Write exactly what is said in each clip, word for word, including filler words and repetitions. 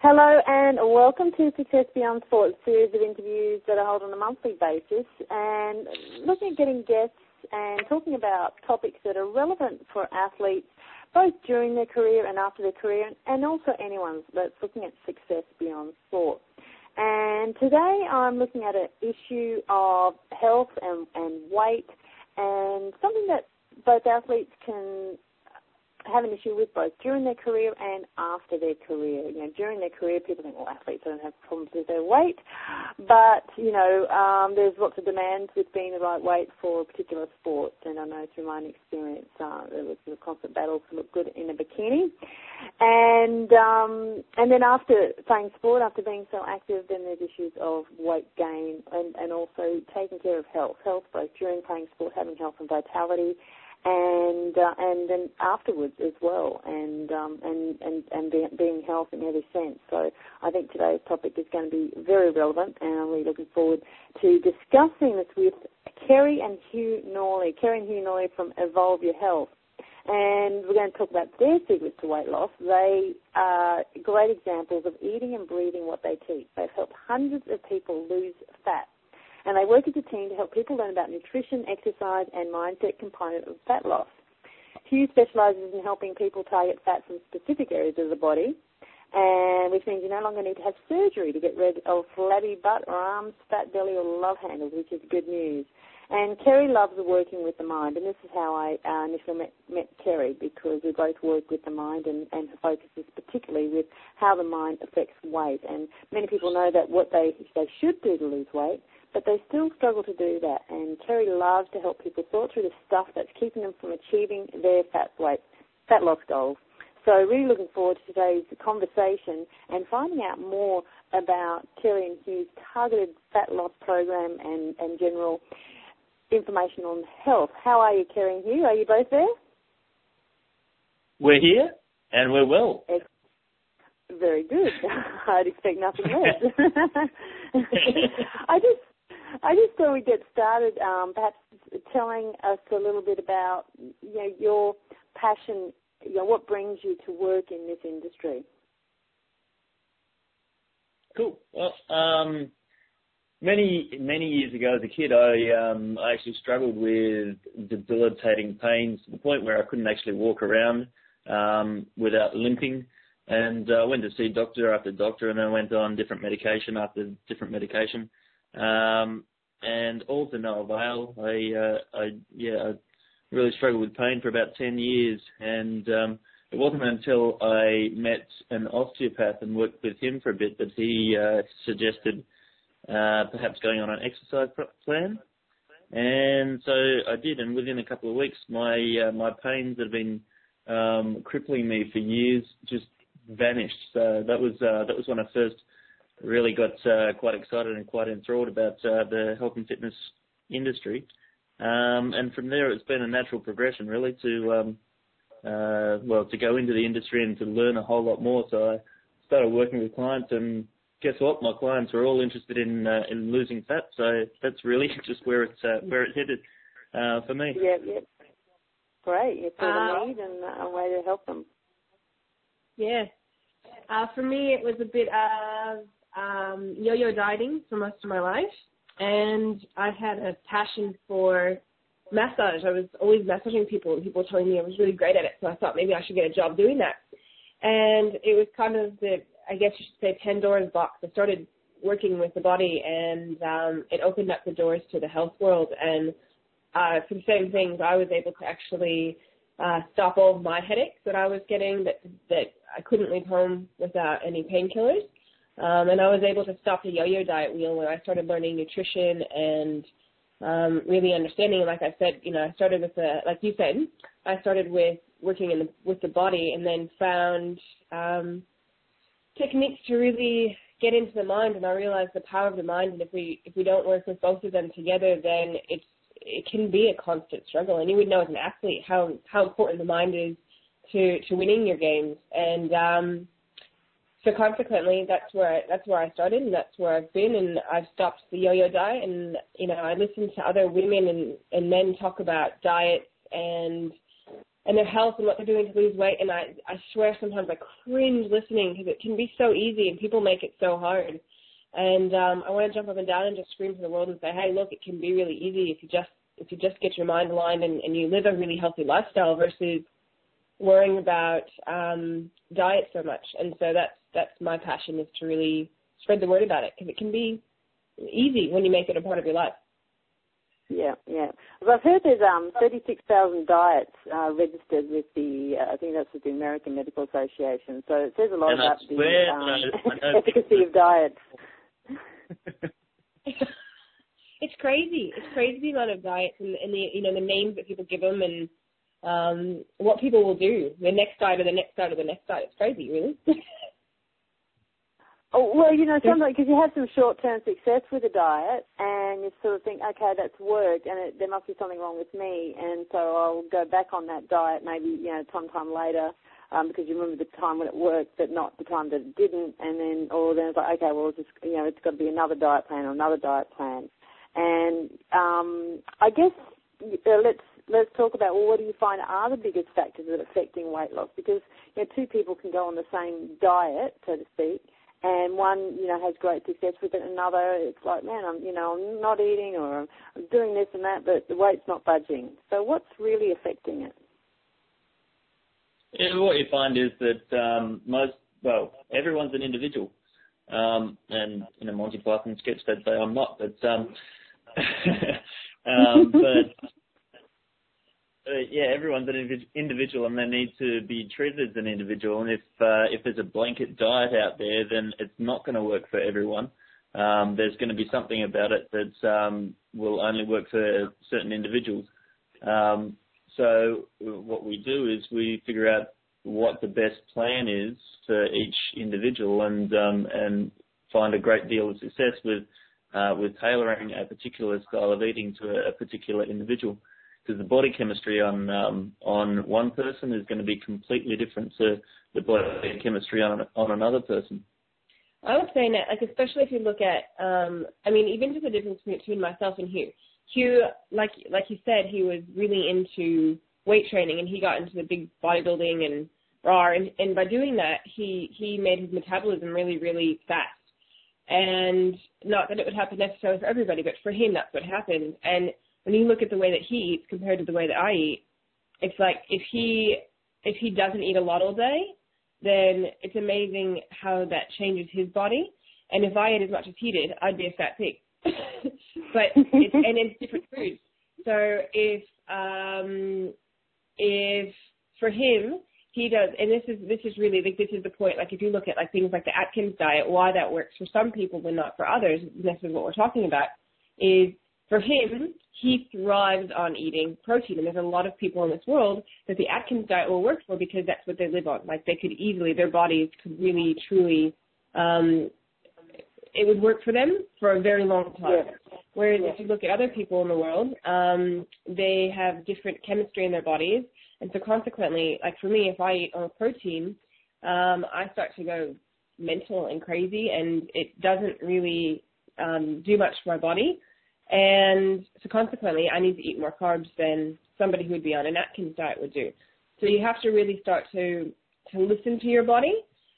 Hello and welcome to Success Beyond Sport, a series of interviews that I hold on a monthly basis and looking at getting guests and talking about topics that are relevant for athletes both during their career and after their career, and also anyone that's looking at success beyond sport. And today I'm looking at an issue of health and, and weight, and something that both athletes can have an issue with both during their career and after their career. You know, during their career, people think, well, athletes don't have problems with their weight, but, you know, um, there's lots of demands with being the right weight for a particular sport, and I know through my own experience uh, there was a constant battle to look good in a bikini. And um, and then after playing sport, after being so active, then there's issues of weight gain and, and also taking care of health, health both during playing sport, having health and vitality, and uh, and then afterwards as well, and um, and and and be, being health in every sense. So I think today's topic is going to be very relevant, and I'm really looking forward to discussing this with Kerry and Hugh Norley. Kerry and Hugh Norley from Evolve Your Health, and we're going to talk about their secrets to weight loss. They are great examples of eating and breathing what they teach. They've helped hundreds of people lose fat. And they work as a team to help people learn about nutrition, exercise, and mindset component of fat loss. Hugh specialises in helping people target fat from specific areas of the body, and which means you no longer need to have surgery to get rid of flabby butt or arms, fat belly, or love handles, which is good news. And Kerry loves working with the mind, and this is how I uh, initially met, met Kerry, because we both work with the mind, and, and her focus is particularly with how the mind affects weight. And many people know that what they, they should do to lose weight, but they still struggle to do that. And Kerry loves to help people sort through the stuff that's keeping them from achieving their fat weight, fat loss goals. So really looking forward to today's conversation and finding out more about Kerry and Hugh's targeted fat loss program and, and general information on health. How are you, Kerry and Hugh? Are you both there? We're here and we're well. Excellent. Very good. I'd expect nothing less. I just I just thought we'd get started, um, perhaps telling us a little bit about, you know, your passion, you know, what brings you to work in this industry. Cool. Well, um, many many years ago as a kid, I um, I actually struggled with debilitating pains to the point where I couldn't actually walk around um, without limping. And I uh, went to see doctor after doctor, and I went on different medication after different medication, um, and all to no avail. I, uh, I, yeah, I really struggled with pain for about ten years, and um, it wasn't until I met an osteopath and worked with him for a bit that he uh, suggested uh, perhaps going on an exercise plan, and so I did. And within a couple of weeks, my uh, my pains that have been um, crippling me for years just vanished. So that was uh, that was when I first really got uh, quite excited and quite enthralled about uh, the health and fitness industry. Um, and from there, it's been a natural progression, really, to um, uh, well to go into the industry and to learn a whole lot more. So I started working with clients, and guess what? My clients were all interested in uh, in losing fat. So that's really just where it's uh, where it headed uh, for me. Yeah, yeah, great. You saw the need and a way to help them. Yeah. Uh, for me, it was a bit of um, yo-yo dieting for most of my life, and I had a passion for massage. I was always massaging people, and people were telling me I was really great at it, so I thought maybe I should get a job doing that. And it was kind of the, I guess you should say, Pandora's box. I started working with the body, and um, it opened up the doors to the health world. And uh, for the same things, I was able to actually Uh, stop all of my headaches that I was getting that that I couldn't leave home without any painkillers. Um, and I was able to stop the yo-yo diet wheel when I started learning nutrition and um, really understanding. Like I said, you know, I started with the, like you said, I started with working in the, with the body, and then found um, techniques to really get into the mind. And I realized the power of the mind. And if we if we don't work with both of them together, then it's it can be a constant struggle. And you would know as an athlete how, how important the mind is to, to winning your games. And um, so consequently, that's where I, that's where I started, and that's where I've been. And I've stopped the yo-yo diet. And you know, I listen to other women and, and men talk about diets and and their health and what they're doing to lose weight. And I, I swear sometimes I cringe listening because it can be so easy and people make it so hard. And um, I want to jump up and down and just scream to the world and say, hey, look, it can be really easy if you just if you just get your mind aligned and, and you live a really healthy lifestyle versus worrying about um, diet so much. And so that's that's my passion, is to really spread the word about it, because it can be easy when you make it a part of your life. Yeah, yeah. Well, I've heard there's um, thirty-six thousand diets uh, registered with the, uh, I think that's with the American Medical Association. So it says a lot and about I the swear, um, I know efficacy of diets. It's crazy. It's crazy the amount of diets and, and the you know the names that people give them, and um, what people will do. The next diet or the next diet or the next diet. It's crazy, really. Oh, well, you know, sometimes because you have some short-term success with a diet, and you sort of think, okay, that's worked, and it, there must be something wrong with me, and so I'll go back on that diet maybe, you know, sometime later, um, because you remember the time when it worked, but not the time that it didn't, and then, or then it's like, okay, well, it's just, you know, it's got to be another diet plan or another diet plan, and um, I guess uh, let's let's talk about, well, what do you find are the biggest factors that are affecting weight loss? Because, you know, two people can go on the same diet, so to speak, and one, you know, has great success with it, and another, it's like, man, I'm, you know, I'm not eating, or I'm doing this and that, but the weight's not budging. So what's really affecting it? Yeah, what you find is that um, most, well, everyone's an individual. Um, and in a Monty Python sketch, they'd say I'm not, but um, um, but uh, yeah, everyone's an individual, and they need to be treated as an individual. And if uh, if there's a blanket diet out there, then it's not going to work for everyone. Um, there's going to be something about it that um, will only work for certain individuals. Um, so what we do is we figure out what the best plan is for each individual, and um, and find a great deal of success with uh, with tailoring a particular style of eating to a, a particular individual. Because the body chemistry on um, on one person is going to be completely different to the body chemistry on on another person. I would say that, like, especially if you look at, um, I mean, even just the difference between myself and Hugh. Hugh, like like you said, he was really into weight training, and he got into the big bodybuilding and raw, and, and by doing that, he he made his metabolism really, really fast. And not that it would happen necessarily for everybody, but for him, that's what happened. And when you look at the way that he eats compared to the way that I eat, it's like if he if he doesn't eat a lot all day, then it's amazing how that changes his body. And if I ate as much as he did, I'd be a fat pig. But it's, and it's different foods. So if um, if for him he does, and this is this is really like this is the point. Like if you look at like things like the Atkins diet, why that works for some people but not for others. And this is what we're talking about. Is for him, he thrives on eating protein, and there's a lot of people in this world that the Atkins diet will work for because that's what they live on. Like they could easily, their bodies could really, truly, um, it would work for them for a very long time. Yeah. Whereas yeah. if you look at other people in the world, um, they have different chemistry in their bodies, and so consequently, like for me, if I eat a protein, um, I start to go mental and crazy, and it doesn't really um, do much for my body. And so consequently, I need to eat more carbs than somebody who would be on an Atkins diet would do. So you have to really start to, to listen to your body.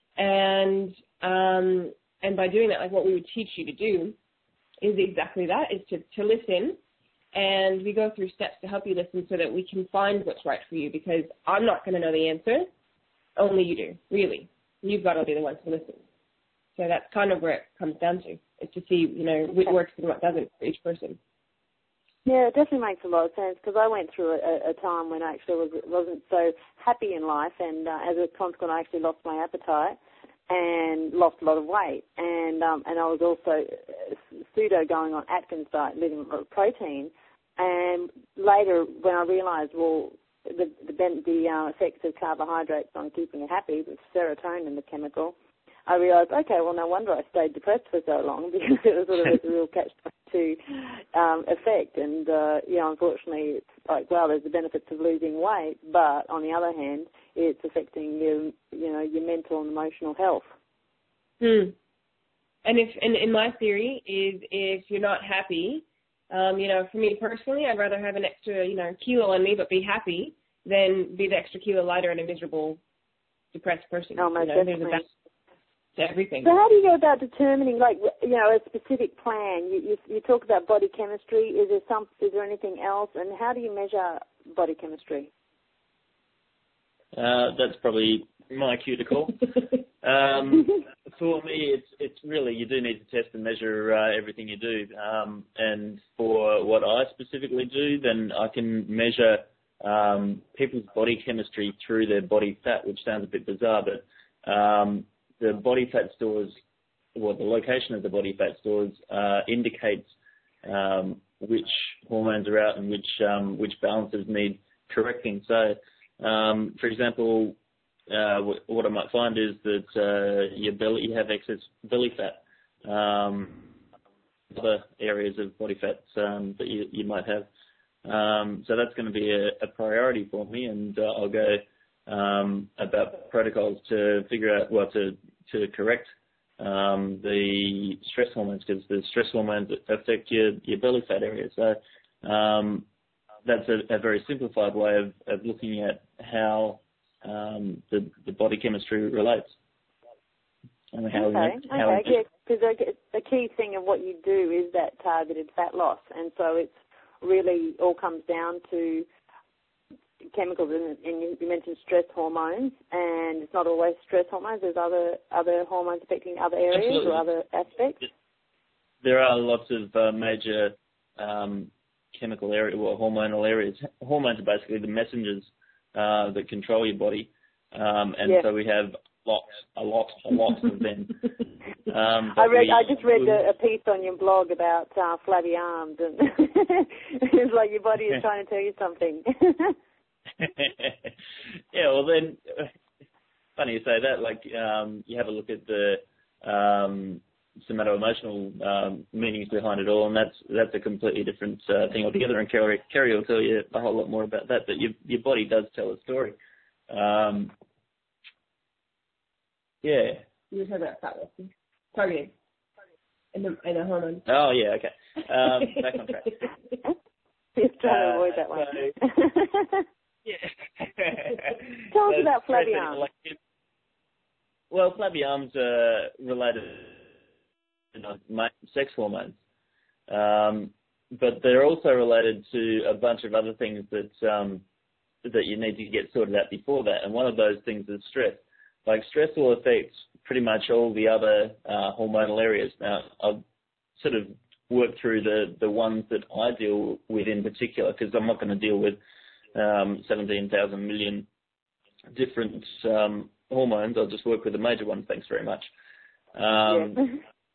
And um, and by doing that, like what we would teach you to do is exactly that, is to, to listen. And we go through steps to help you listen so that we can find what's right for you, because I'm not going to know the answer. Only you do, really. You've got to be the one to listen. So that's kind of where it comes down to, is to see, you know, what works and what doesn't for each person. Yeah, it definitely makes a lot of sense, because I went through a, a time when I actually was, wasn't so happy in life, and uh, as a consequence, I actually lost my appetite and lost a lot of weight. And um, and I was also pseudo going on Atkins diet, living on protein. And later, when I realised, well, the the, the uh, effects of carbohydrates on keeping you happy, with serotonin, the chemical, I realised, okay, well, no wonder I stayed depressed for so long, because it was sort of a real catch to um, effect. And, uh, you know, unfortunately, it's like, well, there's the benefits of losing weight, but on the other hand, it's affecting your, you know, your mental and emotional health. Hmm. And if, and in my theory is if you're not happy, um, you know, for me personally, I'd rather have an extra, you know, kilo on me, but be happy, than be the extra kilo lighter and a miserable, depressed person. Oh, most you know, there's a definitely. balance to everything. So how do you go about determining, like, you know, a specific plan? You, you, you talk about body chemistry. Is there some? Is there anything else? And how do you measure body chemistry? Uh, that's probably my cue to call. um, for me, it's it's really, you do need to test and measure uh, everything you do. Um, and for what I specifically do, then I can measure um, people's body chemistry through their body fat, which sounds a bit bizarre, but um, the body fat stores, well, the location of the body fat stores uh, indicates um, which hormones are out and which um, which balances need correcting. So, um, for example, uh, what I might find is that uh, your belly, you have excess belly fat, um, other areas of body fats um, that you, you might have. Um, so that's going to be a, a priority for me, and uh, I'll go um, about protocols to figure out, well, to, to correct um, the stress hormones, because the stress hormones affect your, your belly fat area. So um, that's a, a very simplified way of, of looking at how um, the, the body chemistry relates. And how okay, we, how okay, yeah, because the key thing of what you do is that targeted fat loss, and so it's really all comes down to chemicals, and, and you mentioned stress hormones, and it's not always stress hormones. There's other other hormones affecting other areas Absolutely. or other aspects. There are lots of uh, major um, chemical area, well, hormonal areas. Hormones are basically the messengers uh, that control your body, um, and yeah. so we have lots, a lot, a lot of them. Um, I read. we, I just read a, a piece on your blog about uh, flabby arms, and it's like your body is trying to tell you something. Yeah, well then, funny you say that. Like, um, you have a look at the um, somatoemotional um, meanings behind it all, and that's that's a completely different uh, thing altogether. And Kerry, Kerry will tell you a whole lot more about that. But your your body does tell a story. Um, yeah. You were talking about fat loss. Targeting. And the, and the hormones. Oh, yeah, okay. Um, back on track. Just trying to avoid that one. So, yeah. Tell us So about flabby stress- arms. like, well, flabby arms are related to, you know, sex hormones. Um, but they're also related to a bunch of other things that um, that you need to get sorted out before that. And one of those things is stress. Like, stress will affect pretty much all the other uh, hormonal areas. Now, I've sort of worked through the, the ones that I deal with in particular, because I'm not going to deal with um, seventeen thousand million different um, hormones. I'll just work with the major ones, thanks very much. Um, yeah.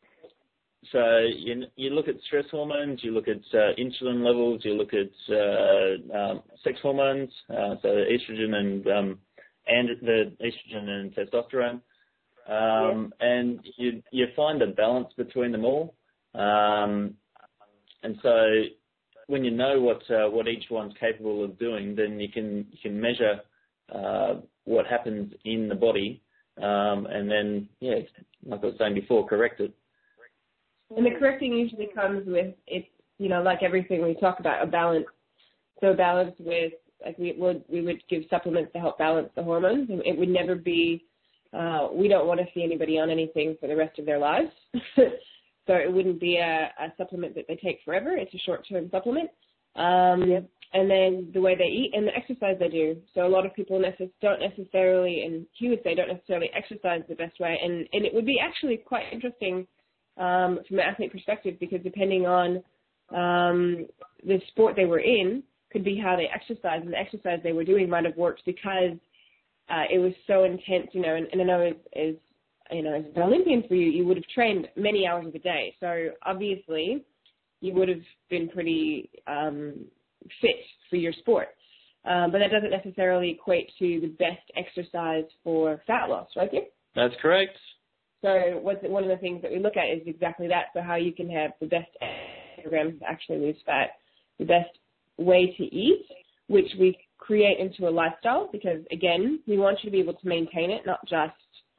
So you, you look at stress hormones, you look at uh, insulin levels, you look at uh, um, sex hormones, uh, so estrogen and um, and the estrogen and testosterone, um, yeah. and you you find a balance between them all, um, and so when you know what uh, what each one's capable of doing, then you can you can measure uh, what happens in the body, um, and then yeah, like I was saying before, correct it. And the correcting usually comes with, it's, you know, like everything we talk about, a balance. So a balance with, like we would, we would give supplements to help balance the hormones. And it would never be, uh, we don't want to see anybody on anything for the rest of their lives. So it wouldn't be a, a supplement that they take forever. It's a short-term supplement. Um, yep. And then the way they eat and the exercise they do. So a lot of people necess- don't necessarily, and he would say, don't necessarily exercise the best way. And, and it would be actually quite interesting Um, from an athlete perspective, because depending on um, the sport they were in, could be how they exercise, and the exercise they were doing might have worked because uh, it was so intense, you know. And, and I know as, as you know, as an Olympian for you, you would have trained many hours of a day, so obviously you would have been pretty um, fit for your sport. Um, but that doesn't necessarily equate to the best exercise for fat loss, right, Kim? That's correct. So what's, one of the things that we look at is exactly that. So how you can have the best program to actually lose fat, the best way to eat, which we create into a lifestyle, because, again, we want you to be able to maintain it, not just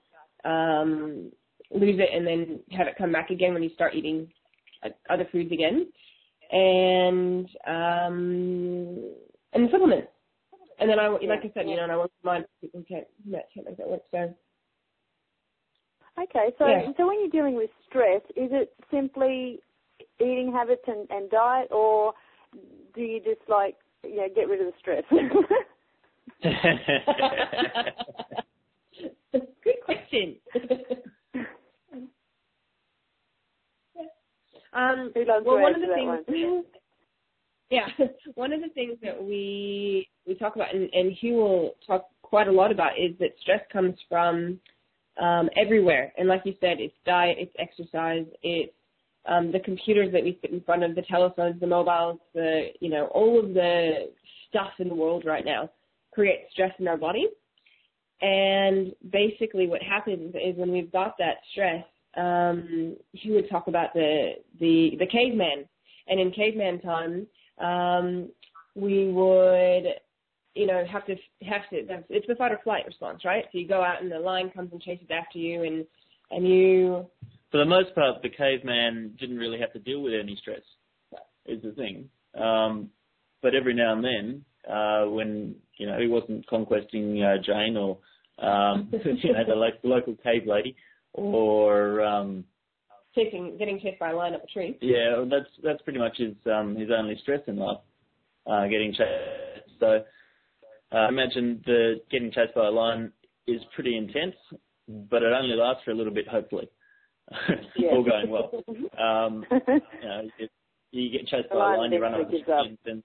um, lose it and then have it come back again when you start eating other foods again. And, um, and supplements. And then I, like yeah. I said, you know, and I want to remind people who can't, who can't make that work. So. Okay, so Yeah. so when you're dealing with stress, is it simply eating habits and, and diet, or do you just like, you know, get rid of the stress? Good question. um, Who loves well, to one of the answer that things, one? yeah, one of the things that we we talk about, and, and Hugh will talk quite a lot about, is that stress comes from um, everywhere. And like you said, it's diet, it's exercise, it's um, the computers that we sit in front of, the telephones, the mobiles, the, you know, all of the stuff in the world right now creates stress in our body. And basically what happens is when we've got that stress, um, he would talk about the, the, the caveman. And in caveman time, um, we would, you know, have to, have to, it's the fight or flight response, right? So you go out and the lion comes and chases after you, and, and you... For the most part, the caveman didn't really have to deal with any stress, is the thing. Um, but every now and then, uh, when, you know, he wasn't conquesting uh, Jane or, um, you know, the lo- local cave lady, or... Um, Chasing, getting chased by a lion up a tree. Yeah, well, that's that's pretty much his um, his only stress in life, uh, getting chased. So uh, imagine the getting chased by a lion is pretty intense, but it only lasts for a little bit, hopefully, all going well. Um, you know, it, you get chased by a lion, you run up the tree, and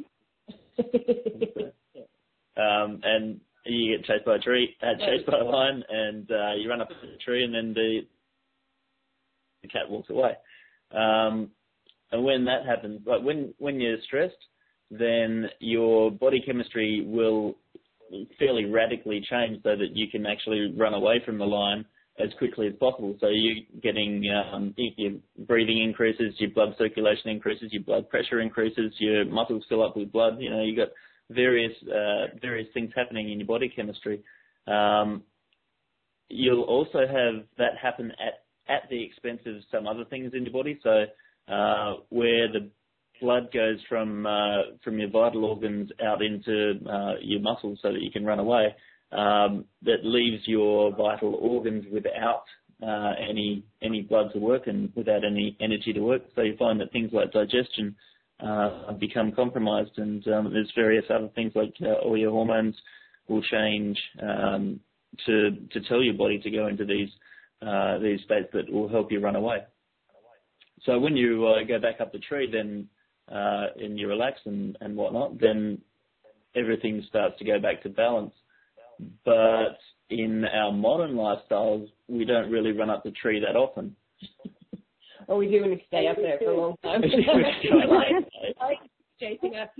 the, um, and you get chased by a tree, uh, chased by a lion, and uh, you run up the tree, and then the the cat walks away. Um, and when that happens, like when, when you're stressed, then your body chemistry will fairly radically change so that you can actually run away from the lion as quickly as possible. So you're getting, um, your breathing increases, your blood circulation increases, your blood pressure increases, your muscles fill up with blood. You know, you've got various, uh, various things happening in your body chemistry. Um, you'll also have that happen at at the expense of some other things in your body. So uh, where the blood goes from uh, from your vital organs out into uh, your muscles so that you can run away, um, that leaves your vital organs without uh, any any blood to work and without any energy to work. So you find that things like digestion uh, become compromised, and um, there's various other things like uh, all your hormones will change um, to to tell your body to go into these Uh, these states that will help you run away. So when you uh, go back up the tree, then uh, and you relax and, and whatnot, then everything starts to go back to balance. But in our modern lifestyles, we don't really run up the tree that often. Or we do when we stay up there for a long time. I like, I like chasing up.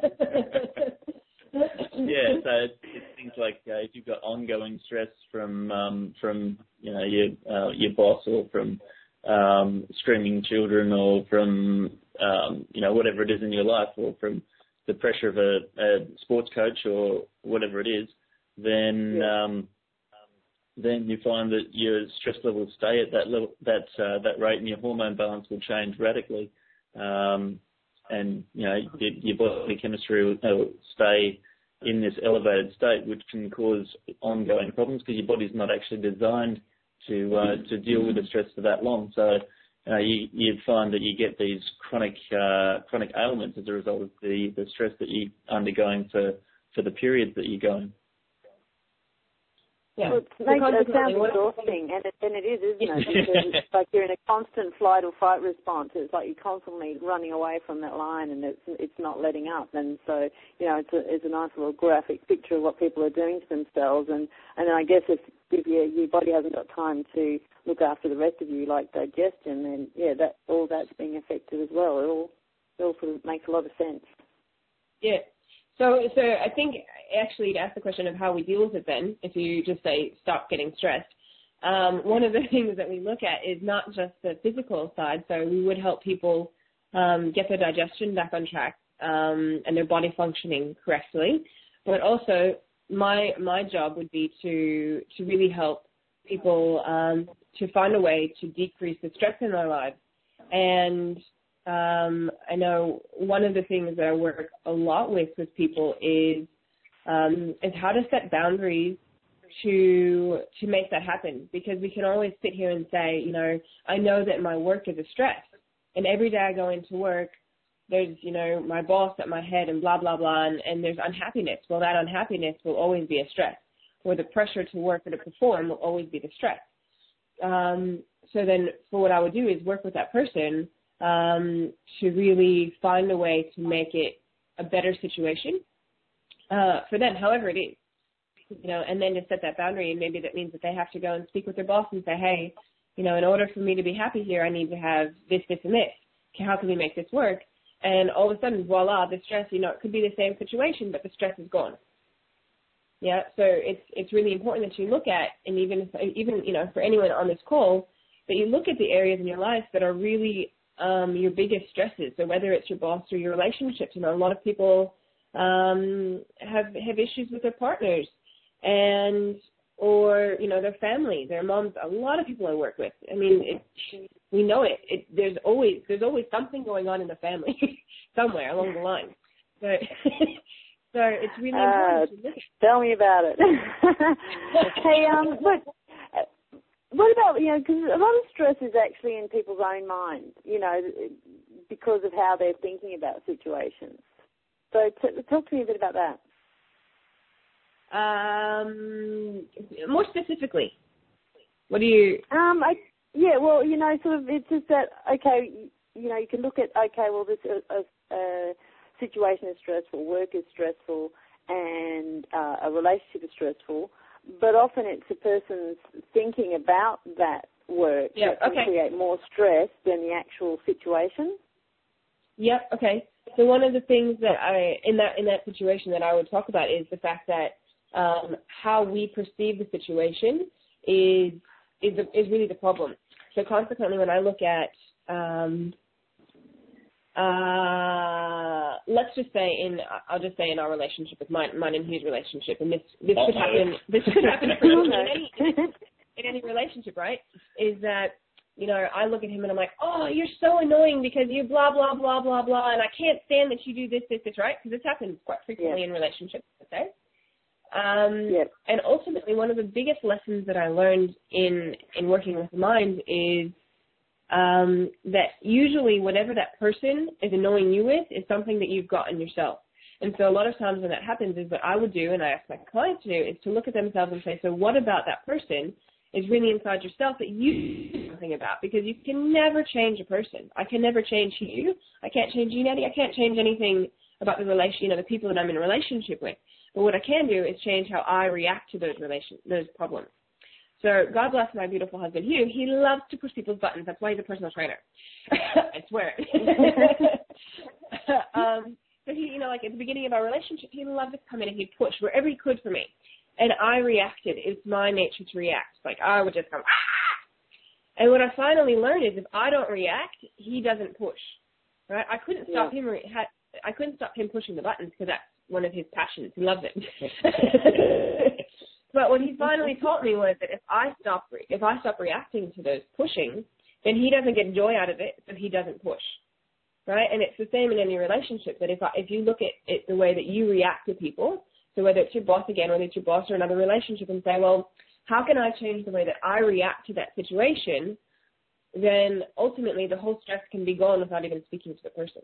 Yeah, so it's, it's things like uh, if you've got ongoing stress from um, from you know your uh, your boss, or from um, screaming children, or from um, you know whatever it is in your life, or from the pressure of a, a sports coach, or whatever it is, then yeah. um, then you find that your stress levels stay at that level, that uh, that rate, and your hormone balance will change radically. Um, and you know your, your body chemistry will, will stay in this elevated state, which can cause ongoing problems because your body's not actually designed to uh, to deal with the stress for that long. So uh, you you find that you get these chronic uh, chronic ailments as a result of the, the stress that you're undergoing for, for the periods that you're going. Yeah. Well, it, makes, it sounds exhausting, and it, and it is, isn't it? Because it's like you're in a constant flight or fight response. It's like you're constantly running away from that line, and it's it's not letting up. And so, you know, it's a, it's a nice little graphic picture of what people are doing to themselves. And, and then I guess if, if your, your body hasn't got time to look after the rest of you, like digestion, then, yeah, that all that's being affected as well. It all, it all sort of makes a lot of sense. Yeah. So, so I think actually to ask the question of how we deal with it then, if you just say stop getting stressed, um, one of the things that we look at is not just the physical side. So we would help people um, get their digestion back on track um, and their body functioning correctly. But also my my job would be to to really help people um, to find a way to decrease the stress in their lives. And Um, I know one of the things that I work a lot with with people is um, is how to set boundaries to to make that happen. Because we can always sit here and say, you know, I know that my work is a stress, and every day I go into work, there's, you know, my boss at my head and blah, blah, blah, and, and there's unhappiness. Well, that unhappiness will always be a stress, or the pressure to work or to perform will always be the stress. Um, so then for what I would do is work with that person um, to really find a way to make it a better situation uh, for them, however it is. You know, and then to set that boundary, and maybe that means that they have to go and speak with their boss and say, hey, you know, in order for me to be happy here, I need to have this, this, and this. How can we make this work? And all of a sudden, voila, the stress, you know, it could be the same situation, but the stress is gone. Yeah, so it's it's really important that you look at, and even, even you know, for anyone on this call, that you look at the areas in your life that are really um, your biggest stresses. So whether it's your boss or your relationships, you know, a lot of people um, have have issues with their partners, and or, you know, their family, their moms. A lot of people I work with, I mean, it, we know it. it. There's always there's always something going on in the family somewhere along the line. So, so it's really important. Uh, tell me about it. Hey, um, look, what about, you know, because a lot of stress is actually in people's own mind, you know, because of how they're thinking about situations. So t- talk to me a bit about that. Um, more specifically, what do you? Um, I, yeah, well, you know, sort of, it's just that, okay, you know, you can look at, okay, well, this uh, uh, situation is stressful, work is stressful, and uh, a relationship is stressful, but often it's a person's thinking about that work yeah, that can okay. create more stress than the actual situation. Yep. Okay. So one of the things that I in that in that situation that I would talk about is the fact that um, how we perceive the situation is is the, is really the problem. So consequently, when I look at um, uh, let's just say in I'll just say in our relationship with mine, mine and his relationship, and this this could happen this could happen for in any in any relationship, right? Is that, you know, I look at him and I'm like, oh, you're so annoying because you blah, blah, blah, blah, blah, and I can't stand that you do this, this, this, right? Because this happens quite frequently yeah. in relationships, okay? Um, yep. And ultimately, one of the biggest lessons that I learned in, in working with the mind is um, that usually whatever that person is annoying you with is something that you've got in yourself. And so a lot of times when that happens is what I would do, and I ask my clients to do, is to look at themselves and say, so what about that person is really inside yourself that you do something about? Because you can never change a person. I can never change you. I can't change you, Natty. I can't change anything about the relation, you know, the people that I'm in a relationship with. But what I can do is change how I react to those relation, those problems. So God bless my beautiful husband, Hugh. He loves to push people's buttons. That's why he's a personal trainer. I swear. um, so he, you know, like at the beginning of our relationship, he loved to come in and he'd push wherever he could for me. And I reacted. It's my nature to react. Like I would just go, ah! And what I finally learned is if I don't react, he doesn't push. Right? I couldn't stop yeah. him. Re- I couldn't stop him pushing the buttons because that's one of his passions. He loves it. But what he finally taught me was that if I stop, re- if I stop reacting to those pushing, then he doesn't get joy out of it, so he doesn't push. Right? And it's the same in any relationship. That if I, if you look at it the way that you react to people. So whether it's your boss again, whether it's your boss or another relationship, and say, well, how can I change the way that I react to that situation? Then ultimately the whole stress can be gone without even speaking to the person.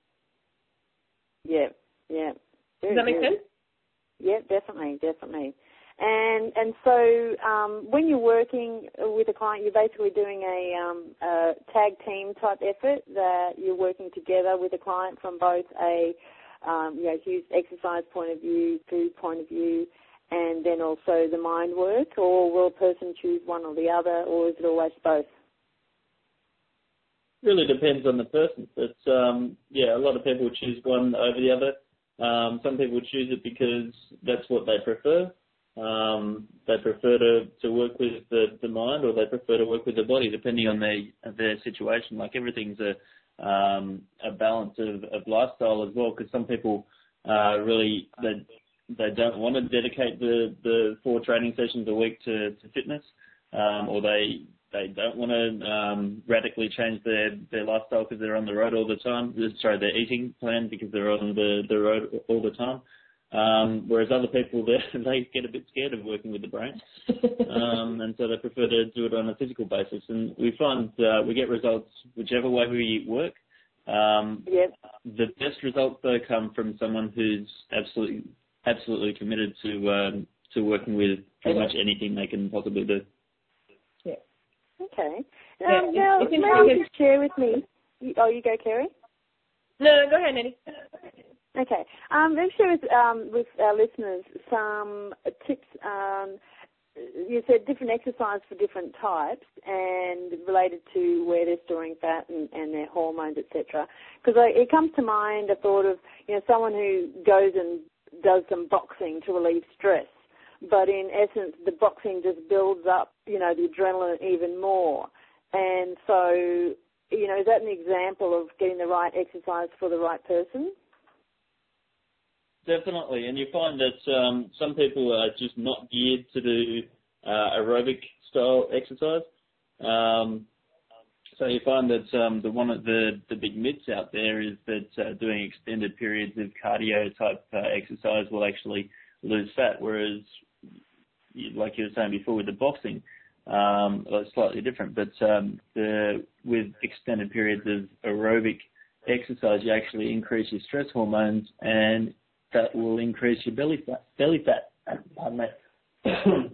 Yeah, yeah. Very Does that make good. sense? Yeah, definitely, definitely. And and so um, when you're working with a client, you're basically doing a, um, a tag team type effort that you're working together with a client from both a Um, you know, Hugh's exercise point of view, food point of view, and then also the mind work, or will a person choose one or the other, or is it always both? Really depends on the person. But, um, yeah, a lot of people choose one over the other. Um, some people choose it because that's what they prefer. Um, they prefer to, to work with the, the mind, or they prefer to work with the body, depending on their their situation. Like everything's a Um, a balance of, of lifestyle as well, because some people uh, really they they don't want to dedicate the, the four training sessions a week to, to fitness, um, or they they don't want to um, radically change their, their lifestyle because they're on the road all the time. Sorry, their eating plan because they're on the, the road all the time. Um, whereas other people, they get a bit scared of working with the brain, um, and so they prefer to do it on a physical basis. And we find uh, we get results whichever way we work. Um, yep. The best results, though, come from someone who's absolutely absolutely committed to um, to working with pretty much anything they can possibly do. Yeah. Okay. Yeah, Um, now, it's maybe you share with me. Oh, you go, Kerry? No, no, go ahead, Nettie. Okay. Um, let's share with, um, with our listeners some tips. Um, you said different exercise for different types and related to where they're storing fat and, and their hormones, et cetera. Because it comes to mind a thought of, you know, someone who goes and does some boxing to relieve stress, but in essence the boxing just builds up, you know, the adrenaline even more. And so, you know, is that an example of getting the right exercise for the right person? Definitely, and you find that um, some people are just not geared to do uh, aerobic style exercise. Um, so you find that um, the one of the, the big myths out there is that uh, doing extended periods of cardio type uh, exercise will actually lose fat, whereas, like you were saying before with the boxing, um, well, it's slightly different. But um, the, with extended periods of aerobic exercise, you actually increase your stress hormones, and that will increase your belly fat. Belly fat. Pardon me.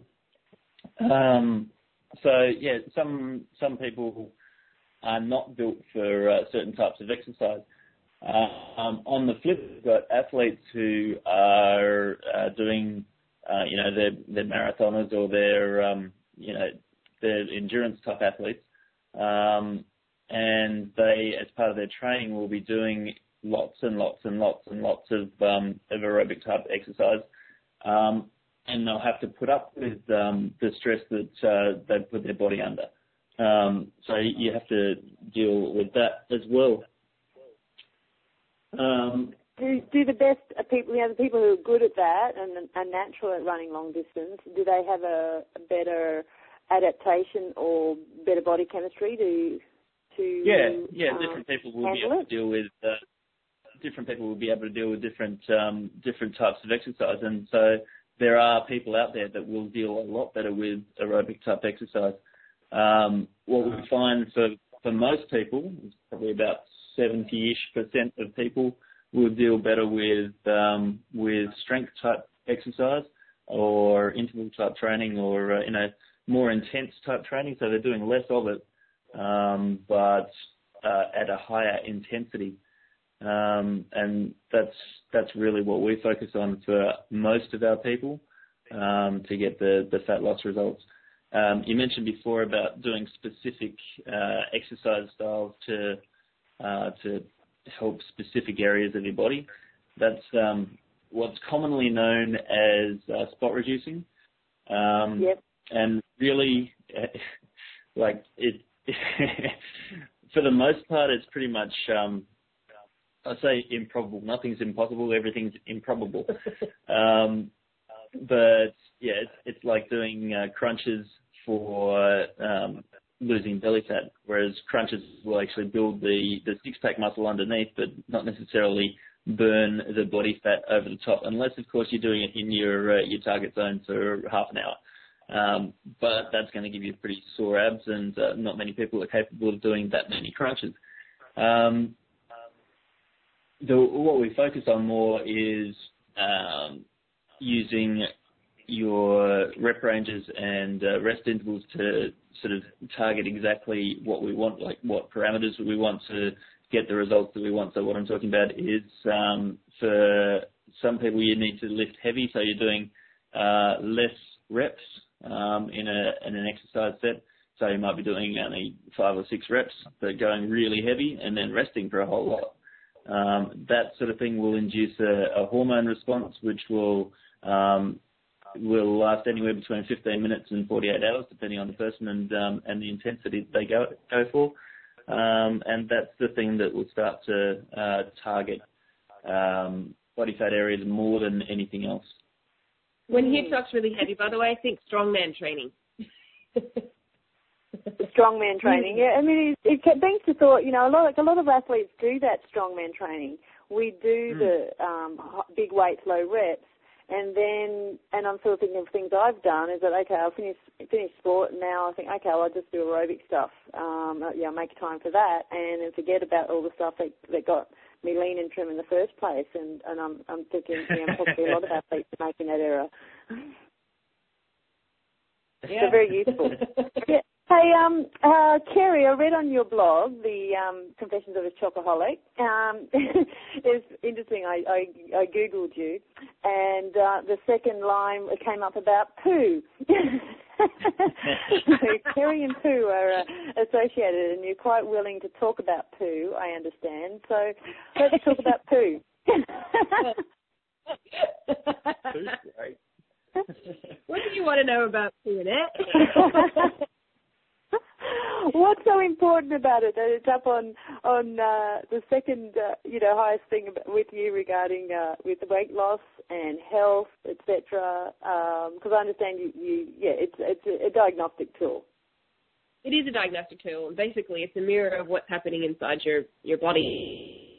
um, so yeah, some some people are not built for uh, certain types of exercise. Uh, um, on the flip, we've got athletes who are uh, doing, uh, you know, their their marathoners or their um, you know their endurance type athletes, um, and they, as part of their training, will be doing lots and lots and lots and lots of, um, of aerobic type exercise, um, and they'll have to put up with um, the stress that uh, they put their body under. Um, so you have to deal with that as well. Um, do, do the best people, you know, the people who are good at that and are natural at running long distance, do they have a, a better adaptation or better body chemistry to to yeah yeah um, different people will be able it? to deal with uh, different people will be able to deal with different um, different types of exercise, and so there are people out there that will deal a lot better with aerobic type exercise. Um, what we find for for most people, is probably about seventy-ish percent of people will deal better with um, with strength type exercise or interval type training, or uh, you know more intense type training. So they're doing less of it, um, but uh, at a higher intensity. Um, and that's that's really what we focus on for most of our people um, to get the, the fat loss results. Um, you mentioned before about doing specific uh, exercise styles to uh, to help specific areas of your body. That's um, what's commonly known as uh, spot reducing. Um, yep. And really, like it, for the most part, it's pretty much. Um, I say improbable. Nothing's impossible. Everything's improbable. um, but yeah, it's, it's like doing uh, crunches for um, losing belly fat, whereas crunches will actually build the, the six-pack muscle underneath, but not necessarily burn the body fat over the top, unless, of course, you're doing it in your uh, your target zone for half an hour. Um, but that's going to give you pretty sore abs, and uh, not many people are capable of doing that many crunches. Um, The, what we focus on more is um, using your rep ranges and uh, rest intervals to sort of target exactly what we want, like what parameters we want to get the results that we want. So what I'm talking about is um, for some people you need to lift heavy, so you're doing uh, less reps um, in, a, in an exercise set. So you might be doing only five or six reps, but going really heavy and then resting for a whole lot. Um, that sort of thing will induce a, a hormone response, which will um, will last anywhere between fifteen minutes and forty-eight hours, depending on the person and um, and the intensity they go go for. Um, and that's the thing that will start to uh, target um, body fat areas more than anything else. When he talks really heavy, by the way, I think strongman training. Strongman training, yeah. I mean, it, it brings to thought, you know, a lot, a lot of athletes do that strongman training we do mm. the um, big weights, low reps, and then, and I'm sort of thinking of things I've done is that, okay, I'll finish, finish sport, and now I think, okay, well, I'll just do aerobic stuff. Um, yeah, make time for that, and then forget about all the stuff that, that got me lean and trim in the first place, and, and I'm, I'm thinking, you know, possibly a lot of athletes are making that error. Yeah. So very useful. Yeah. Hey, um, uh, Kerry, I read on your blog, the um, Confessions of a Chocoholic. Um, it's interesting, I, I, I Googled you, and uh, the second line came up about poo. So Kerry and poo are uh, associated, and you're quite willing to talk about poo, I understand. So let's talk about poo. Poo's great. What do you want to know about poo, Annette? What's so important about it that it's up on on uh, the second, uh, you know, highest thing with you regarding uh, with weight loss and health, et cetera? Because um, I understand you, you, yeah, it's it's a, a diagnostic tool. It is a diagnostic tool. Basically, it's a mirror of what's happening inside your your body.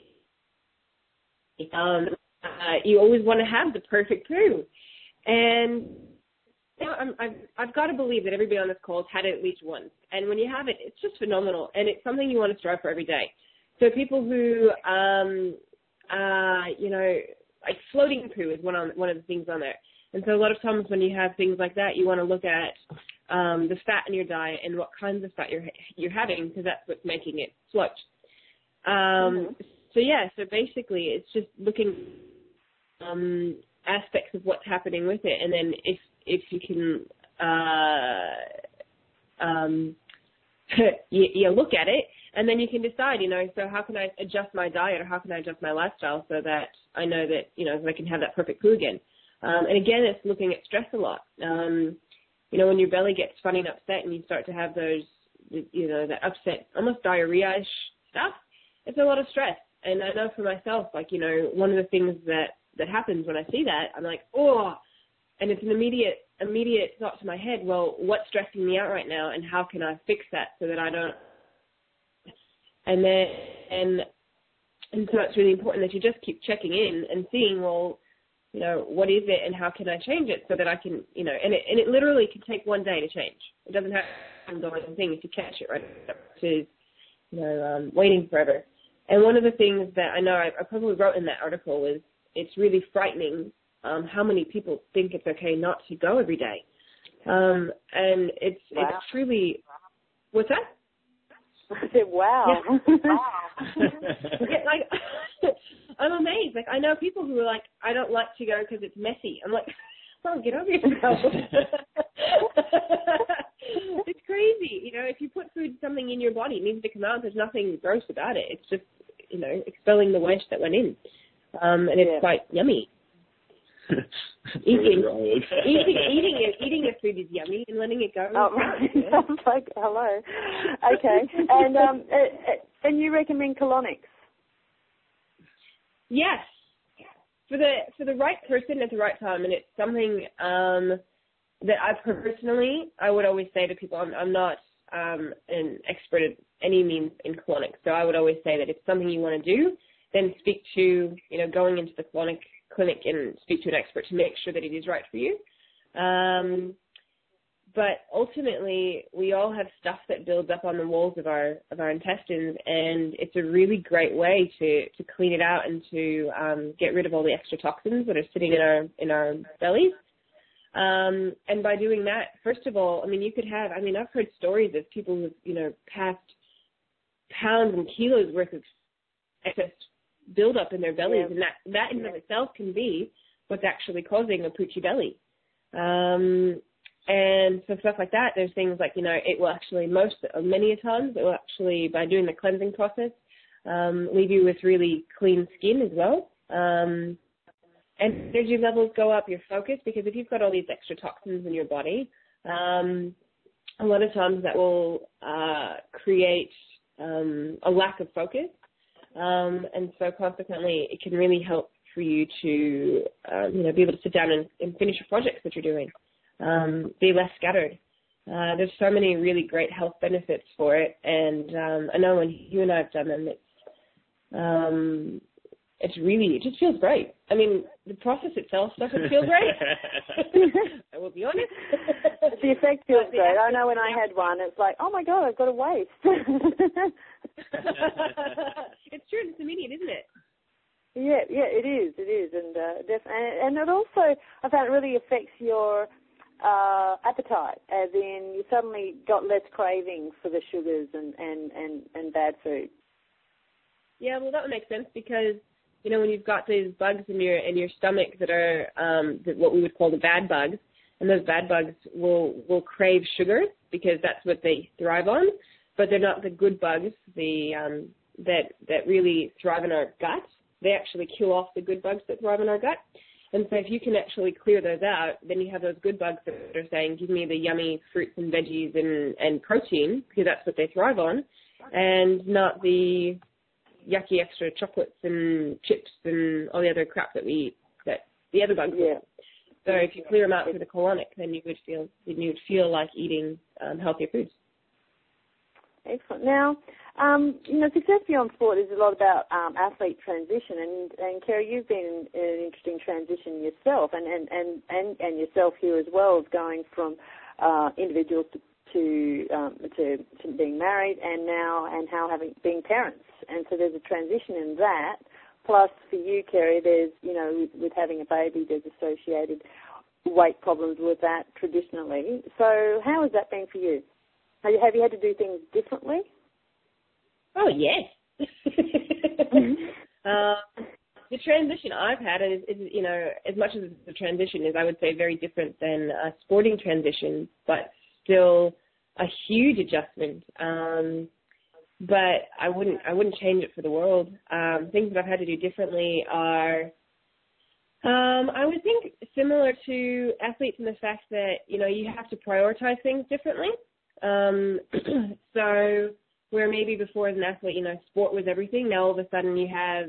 Um, uh, you always want to have the perfect poo, and you know, I'm, I've, I've got to believe that everybody on this call has had it at least once. And when you have it, it's just phenomenal. And it's something you want to strive for every day. So people who, um, uh, you know, like floating poo is one, on, one of the things on there. And so a lot of times when you have things like that, you want to look at um, the fat in your diet and what kinds of fat you're, you're having, because that's what's making it float. Um, mm-hmm. So, yeah, so basically it's just looking um, aspects of what's happening with it. And then if if you can uh, um, you, you look at it, and then you can decide, you know, so how can I adjust my diet or how can I adjust my lifestyle so that I know that, you know, I can have that perfect poo again. Um, and again, it's looking at stress a lot. Um, you know, when your belly gets funny and upset and you start to have those, you know, that upset, almost diarrhea-ish stuff, it's a lot of stress. And I know for myself, like, you know, one of the things that, that happens when I see that, I'm like, oh, and it's an immediate immediate thought to my head, well, what's stressing me out right now and how can I fix that so that I don't, and then, and, and so it's really important that you just keep checking in and seeing, well, you know, what is it and how can I change it so that I can, you know, and it, and it literally can take one day to change. It doesn't have an ongoing thing if you catch it right to, you know, um, waiting forever. And one of the things that I know I, I probably wrote in that article is it's really frightening Um, how many people think it's okay not to go every day. Um, and it's wow. it's truly, what's that? I said, wow. Yeah. Wow. Yeah, like, I'm amazed. Like, I know people who are like, I don't like to go because it's messy. I'm like, oh, get over yourself. It's crazy. You know, if you put food, something in your body, it needs to come out. There's nothing gross about it. It's just, you know, expelling the waste that went in. Um, and it's yeah. quite yummy. eating, eating, eating it, eating the food is yummy, and letting it go. Oh, right. Yeah. Like, hello. Okay, and um, and you recommend colonics? Yes, for the for the right person at the right time, and it's something um, that I personally I would always say to people. I'm, I'm not um, an expert at any means in colonics, so I would always say that if it's something you want to do, then speak to you know going into the colonic clinic and speak to an expert to make sure that it is right for you. Um, but ultimately, we all have stuff that builds up on the walls of our of our intestines, and it's a really great way to, to clean it out and to um, get rid of all the extra toxins that are sitting in our in our bellies. Um, and by doing that, first of all, I mean, you could have, I mean, I've heard stories of people who've, you know, passed pounds and kilos worth of excess build up in their bellies, yeah. and that, that in and of itself can be what's actually causing a poochy belly. Um, and so stuff like that, there's things like, you know, it will actually, most, many a times, it will actually, by doing the cleansing process, um, leave you with really clean skin as well. Um, and energy levels go up, your focus, because if you've got all these extra toxins in your body, um, a lot of times that will uh, create um, a lack of focus. Um, and so consequently, it can really help for you to, um, you know, be able to sit down and, and finish your projects that you're doing, um, be less scattered. Uh, there's so many really great health benefits for it. And um, I know when you and I have done them, it's, um, it's really, it just feels great. I mean, the process itself doesn't feel great. I will be honest. The effect feels great. I know when I had one, it's like, oh my God, I've got a waist. It's true. It's immediate, isn't it? Yeah, yeah, it is. It is, and uh, def- and, and it also, I found, it really affects your uh, appetite. As in, you suddenly got less craving for the sugars and, and, and, and bad food. Yeah, well, that would make sense because, you know, when you've got these bugs in your in your stomach that are um, that what we would call the bad bugs, and those bad bugs will will crave sugar because that's what they thrive on, but they're not the good bugs, the um, that that really thrive in our gut. They actually kill off the good bugs that thrive in our gut. And so if you can actually clear those out, then you have those good bugs that are saying, give me the yummy fruits and veggies and, and protein, because that's what they thrive on, and not the yucky extra chocolates and chips and all the other crap that we eat, that the other bugs yeah. eat. So if you clear them out through the colonic, then you would feel then you would feel like eating um, healthier foods. Excellent. Now, um, you know, Success Beyond Sport is a lot about um, athlete transition, and, and Kerry, you've been in an interesting transition yourself, and, and, and, and, and yourself here as well, of going from uh, individuals to to, um, to to being married, and now and how having being parents, and so there's a transition in that. Plus, for you, Kerry, there's you know with, with having a baby, there's associated weight problems with that traditionally. So, how has that been for you? Have you, have you had to do things differently? Oh, yes. uh, the transition I've had is, is, you know, as much as the transition is, I would say, very different than a sporting transition, but still a huge adjustment. Um, but I wouldn't, I wouldn't change it for the world. Um, things that I've had to do differently are, um, I would think, similar to athletes in the fact that, you know, you have to prioritize things differently. Um, so where maybe before as an athlete, you know, sport was everything. Now all of a sudden you have,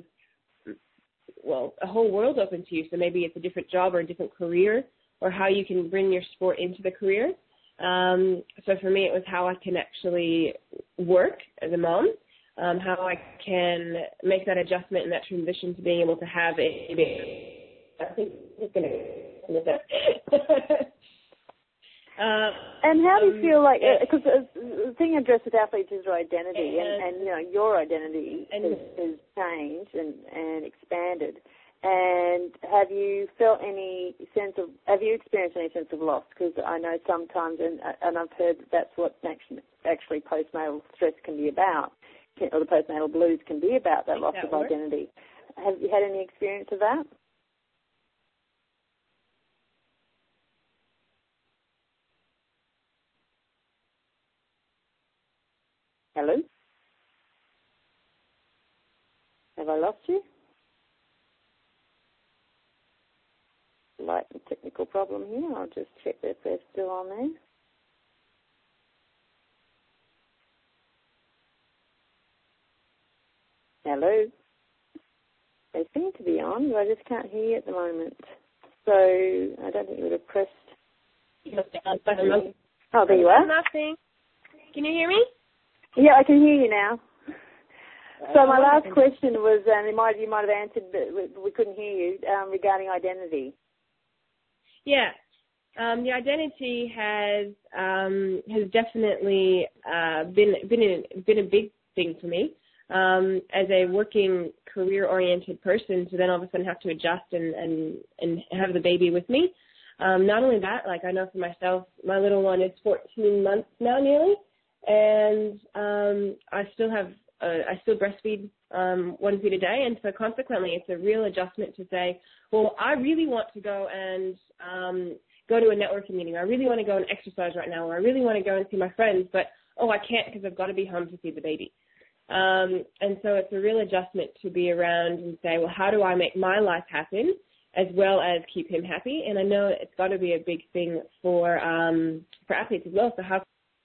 well, a whole world open to you. So maybe it's a different job or a different career, or how you can bring your sport into the career. Um, so for me, it was how I can actually work as a mom, um, how I can make that adjustment and that transition to being able to have a, I think it's going to, Uh, and how do you um, feel like, because uh, the thing addressed with athletes is your identity, and, and, and you know, your identity and, has, has changed and, and expanded. And have you felt any sense of, have you experienced any sense of loss? Because I know sometimes, and, and I've heard that that's what actually, actually postnatal stress can be about, or the postnatal blues can be about, that loss of works. identity. Have you had any experience of that? Hello? Have I lost you? Light and technical problem here. I'll just check if they're still on there. Hello? They seem to be on, but I just can't hear you at the moment. So I don't think you would have pressed. Oh, there you are. Nothing. Can you hear me? Yeah, I can hear you now. So my last question was, and um, you might you might have answered, but we couldn't hear you, um, regarding identity. Yeah, um, the identity has um, has definitely uh, been been a, been a big thing for me um, as a working career-oriented person. To then all of a sudden have to adjust and and, and have the baby with me. Um, not only that, like I know for myself, my little one is fourteen months now, nearly, and um, I still have uh, I still breastfeed um, one feed a day, and so consequently, it's a real adjustment to say, well, I really want to go and um, go to a networking meeting. I really want to go and exercise right now, or I really want to go and see my friends, but oh, I can't because I've got to be home to feed the baby. Um, and so it's a real adjustment to be around and say, well, how do I make my life happen as well as keep him happy? And I know it's got to be a big thing for um, for athletes as well. So how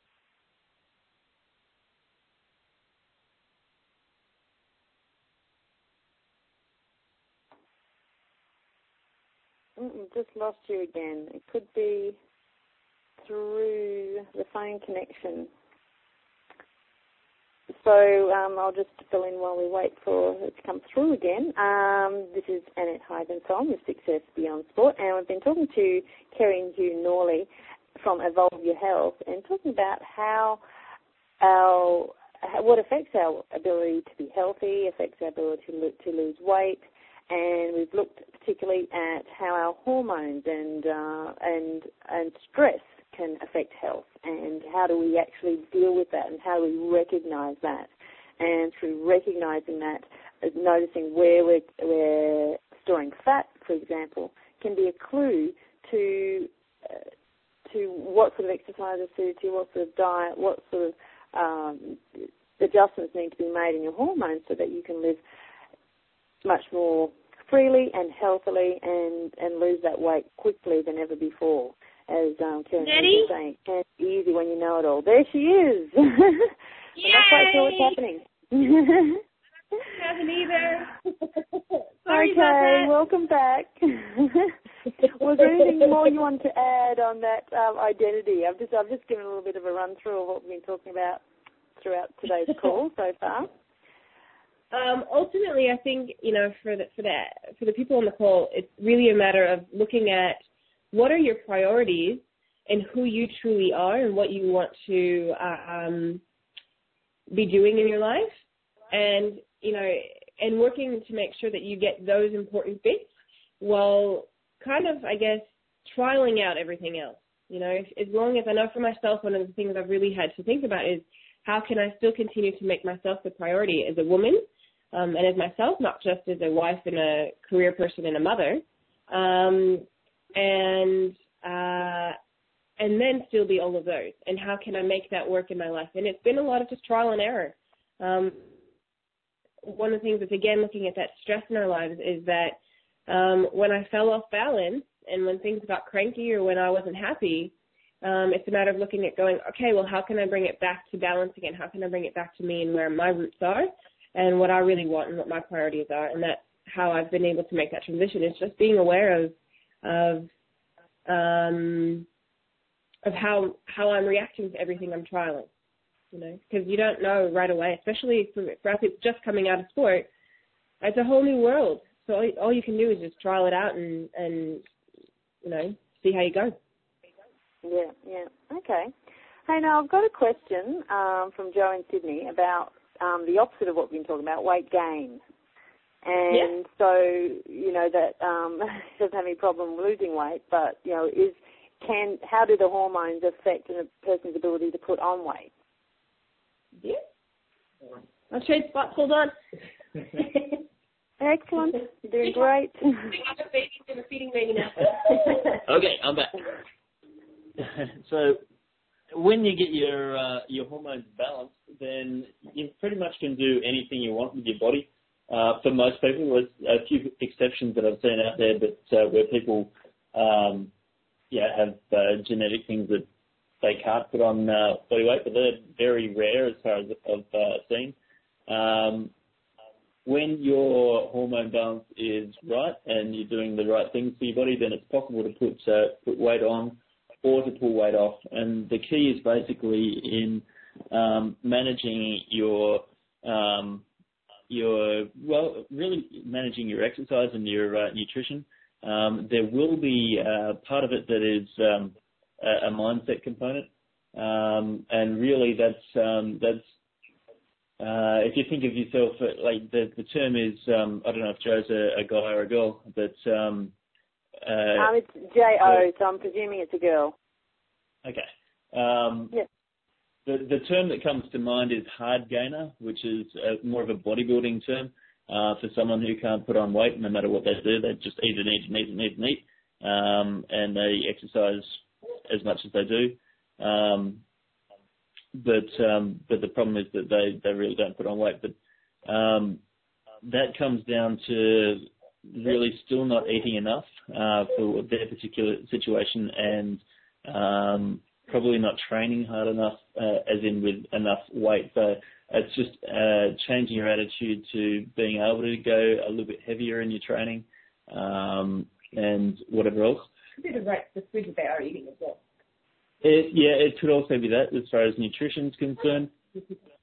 Mm, just lost you again. It could be through the phone connection. so um, I'll just fill in while we wait for it to come through again. Um, this is Annette Hythensong with Success Beyond Sport, and we've been talking to Kerry and Hugh Norley from Evolve Your Health and talking about how our what affects our ability to be healthy, affects our ability to, lo- to lose weight, and we've looked particularly at how our hormones and uh, and and stress can affect health, and how do we actually deal with that, and how do we recognise that, and through recognising that, noticing where we're, we're storing fat, for example, can be a clue to uh, to what sort of exercises suit you, what sort of diet, what sort of um, adjustments need to be made in your hormones so that you can live much more freely and healthily and, and lose that weight quickly than ever before. As um, Karen was saying, it's easy when you know it all. There she is. I'm not quite sure what's happening. Haven't either. Sorry okay, about that. Welcome back. Was there anything more you want to add on that um, identity? I've just I've just given a little bit of a run through of what we've been talking about throughout today's call so far. Um, ultimately, I think you know for the for the for the people on the call, it's really a matter of looking at what are your priorities and who you truly are and what you want to uh, um, be doing in your life, and you know, and working to make sure that you get those important bits while kind of, I guess, trialing out everything else. You know, if, as long as I know for myself, one of the things I've really had to think about is how can I still continue to make myself the priority as a woman um, and as myself, not just as a wife and a career person and a mother, um, and uh, and then still be all of those. And how can I make that work in my life? And it's been a lot of just trial and error. Um, one of the things that's, again, looking at that stress in our lives is that um, when I fell off balance and when things got cranky or when I wasn't happy, um, it's a matter of looking at going, okay, well, how can I bring it back to balance again? How can I bring it back to me and where my roots are and what I really want and what my priorities are? And that's how I've been able to make that transition. It's just being aware of of um, of how how I'm reacting to everything I'm trialing, you know, because you don't know right away, especially for, for athletes just coming out of sport. It's a whole new world. So all, all you can do is just trial it out and, and, you know, see how you go. Yeah, yeah. Okay. Hey, now I've got a question um, from Joe in Sydney about um, the opposite of what we've been talking about, weight gain. And yeah. so, you know, that um, doesn't have any problem losing weight, but, you know, is can how do the hormones affect a person's ability to put on weight? Yeah. I'll trade spots. Hold on. Excellent. You're doing great. I'm a feeding baby now. Okay, I'm back. So when you get your uh, your hormones balanced, then you pretty much can do anything you want with your body. Uh, for most people, there's a few exceptions that I've seen out there, but uh, where people um, yeah, have uh, genetic things that they can't put on uh, body weight, but they're very rare as far as I've uh, seen. Um, when your hormone balance is right and you're doing the right things for your body, then it's possible to put uh, put weight on or to pull weight off. And the key is basically in um, managing your um, your well, really managing your exercise and your uh, nutrition. Um, there will be uh, part of it that is um, a, a mindset component, um, and really that's um, that's uh, if you think of yourself uh, like the the term is um, I don't know if Joe's a, a guy or a girl, but um, uh, um, it's J O, so I'm presuming it's a girl. Okay. Um, yeah. The the term that comes to mind is hard gainer, which is a, more of a bodybuilding term uh, for someone who can't put on weight no matter what they do. They just eat and eat and eat and eat and eat, um, and they exercise as much as they do. Um, but um, but the problem is that they, they really don't put on weight. But um, that comes down to really still not eating enough uh, for their particular situation and um, probably not training hard enough, uh, as in with enough weight. So it's just uh, changing your attitude to being able to go a little bit heavier in your training um, and whatever else. Could be the right the food that they are eating as well. It, yeah, it could also be that as far as nutrition is concerned.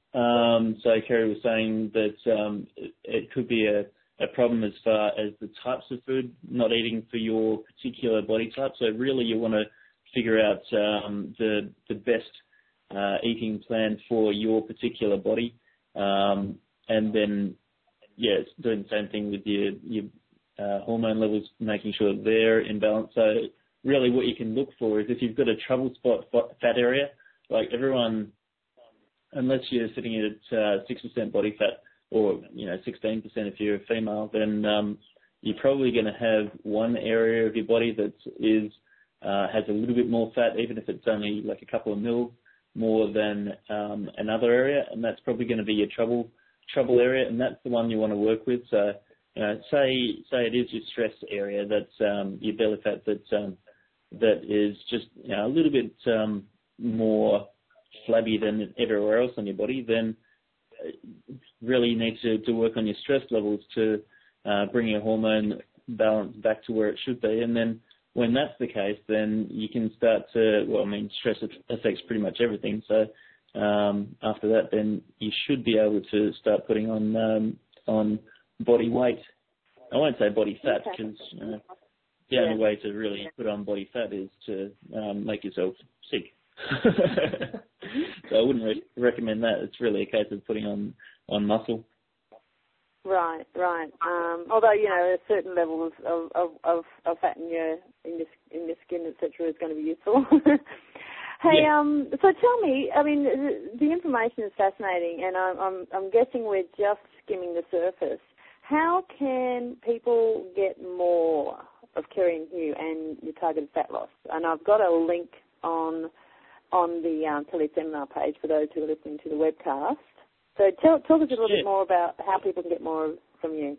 Um, so Kerry was saying that um, it, it could be a, a problem as far as the types of food not eating for your particular body type. So really you want to figure out um, the, the best uh, eating plan for your particular body. Um, and then, yeah, it's doing the same thing with your, your uh, hormone levels, making sure they're in balance. So really what you can look for is if you've got a trouble spot fat area, like everyone, unless you're sitting at uh, six percent body fat or, you know, sixteen percent if you're a female, then um, you're probably going to have one area of your body that is uh, has a little bit more fat, even if it's only like a couple of mil more than um, another area, and that's probably going to be your trouble trouble area, and that's the one you want to work with. So, you know, say say it is your stress area, that's um, your belly fat that um, that is just, you know, a little bit um, more flabby than everywhere else on your body, then really you need to, to work on your stress levels to uh, bring your hormone balance back to where it should be. And then when that's the case, then you can start to, well, I mean, stress affects pretty much everything. So um, after that, then you should be able to start putting on um, on body weight. I won't say body fat because okay. uh, the yeah. only way to really put on body fat is to um, make yourself sick. So I wouldn't re- recommend that. It's really a case of putting on, on muscle. Right, right. Um, although, you know, a certain level of, of, of, of fat in your in your, in your skin, et cetera, is going to be useful. Hey, yeah. um, so tell me, I mean, the, the information is fascinating, and I'm, I'm I'm guessing we're just skimming the surface. How can people get more of Kerry and Hugh and your targeted fat loss? And I've got a link on on the um, teleseminar page for those who are listening to the webcast. So tell, talk us a little yeah. bit more about how people can get more from you.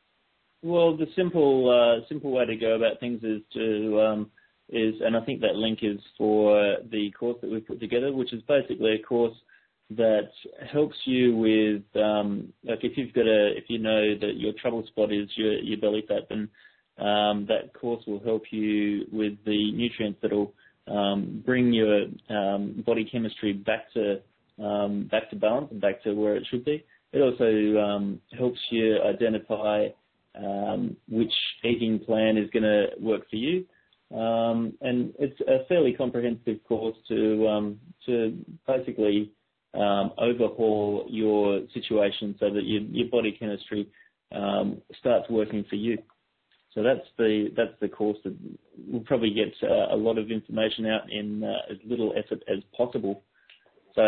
Well, the simple uh, simple way to go about things is to um, is, and I think that link is for the course that we've put together, which is basically a course that helps you with um, like if you've got a if you know that your trouble spot is your your belly fat, then um, that course will help you with the nutrients that'll um, bring your um, body chemistry back to Um, back to balance and back to where it should be. It also um, helps you identify um, which eating plan is going to work for you. Um, and it's a fairly comprehensive course to um, to basically um, overhaul your situation so that your, your body chemistry um, starts working for you. So that's the that's the course that will probably get uh, a lot of information out in uh, as little effort as possible. So,